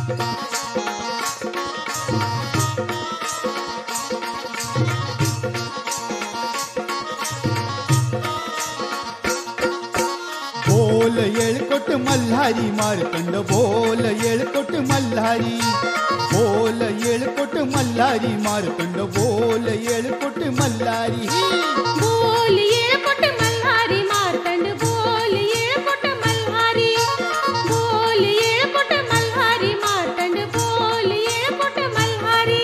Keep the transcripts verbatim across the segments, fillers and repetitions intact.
बोल येळकोट मल्हारी मार्तंड बोल येळकोट मल्हारी बोल येळकोट मल्हारी मार्तंड बोल येळकोट मल्हारी बोल येळकोट मल्हारी मार्तंड बोल येळकोट मल्हारी बोल येळकोट मल्हारी मार्तंड बोल येळकोट मल्हारी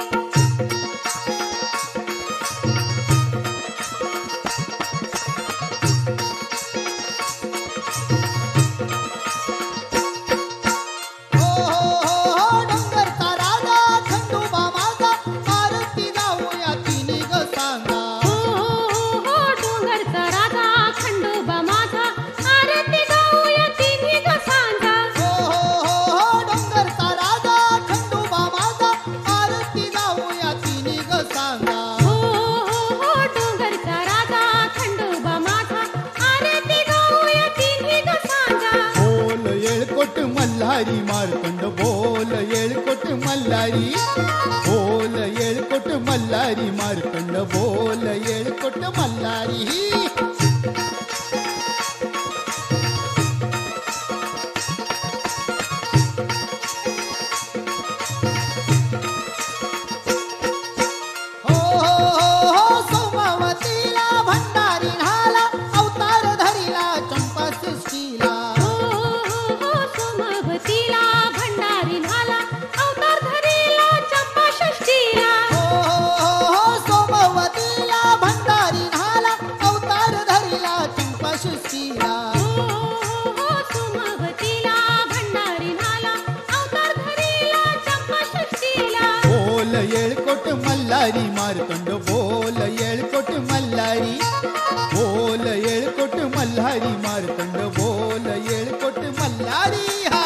मल्हारी मार्तंड बोल येळकोट मल्हारी बोल येळकोट मल्हारी मार्तंड बोल येळकोट मल्हारी येळकोट मल्हारी मार्तंड बोल येळकोट मल्हारी बोल येळकोट मल्हारी मार्तंड बोल येळकोट मल्हारी हा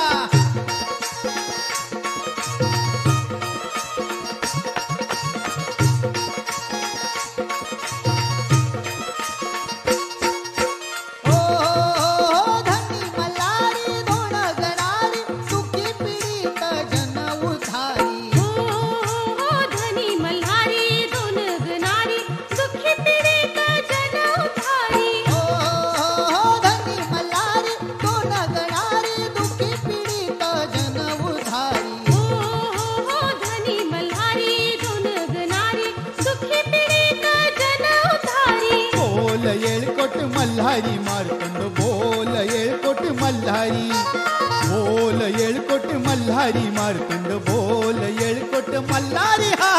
येळकोट मल्हारी मार्तंड बोल येळकोट मल्हारी बोल येळकोट मल्हारी मार्तंड बोल येळकोट मल्हारी हा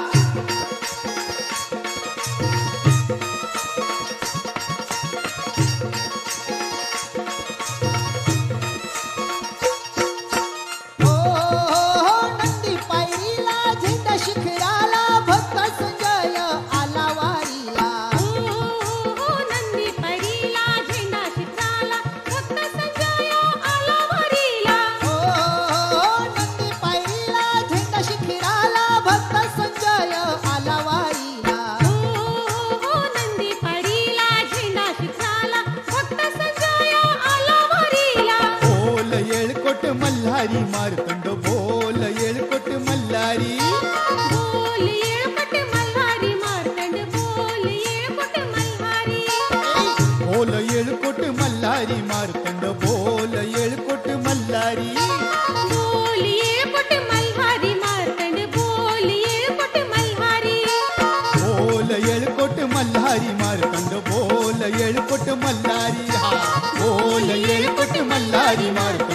मल्हारी मार्तंड बोल येळकोट मल्हारी बोल येळकोट मल्हारी मार्तंड बोल येळकोट मल्हारी बोल येळकोट मल्हारी मार्तंड बोल येळकोट मल्हारी बोल येळकोट मल्हारी मार्तंड बोल येळकोट मल्हारी बोल येळकोट मल्हारी मार्तंड बोल येळकोट मल्हारी हा बोल येळकोट मल्हारी मार्तंड